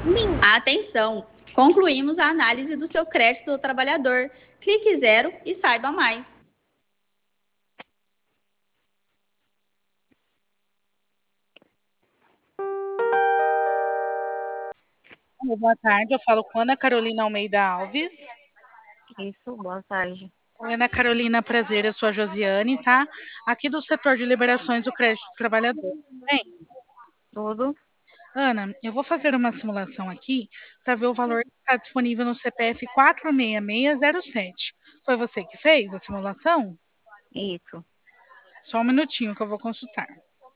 Atenção! Concluímos a análise do seu crédito do trabalhador. Clique zero e saiba mais. Boa tarde, eu falo com Ana Carolina Almeida Alves. Isso, boa tarde. Oi, Ana Carolina, prazer, eu sou a Josiane, tá? Aqui do setor de liberações do crédito do trabalhador. Bem, Tudo? Ana, eu vou fazer uma simulação aqui para ver o valor que está disponível no CPF 46607. Foi você que fez a simulação? Isso. Só um minutinho que eu vou consultar.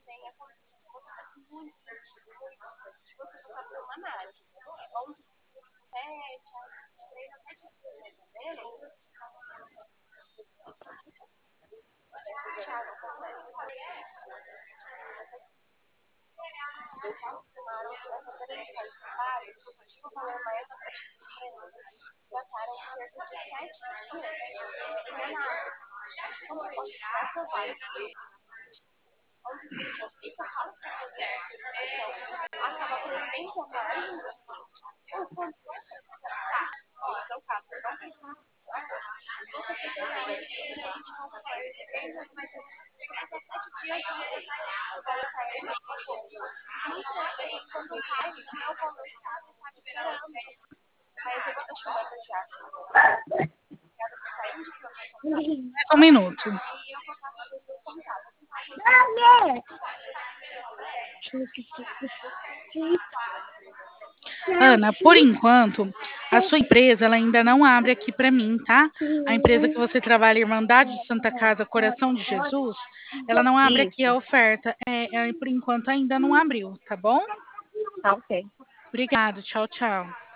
Mais um minuto. Ana, por enquanto, a sua empresa ela ainda não abre aqui para mim, tá? A empresa que você trabalha, Irmandade de Santa Casa, Coração de Jesus, ela não abre aqui a Isso. oferta. Por enquanto ainda não abriu, tá bom? Tá ok. Obrigado, tchau, tchau.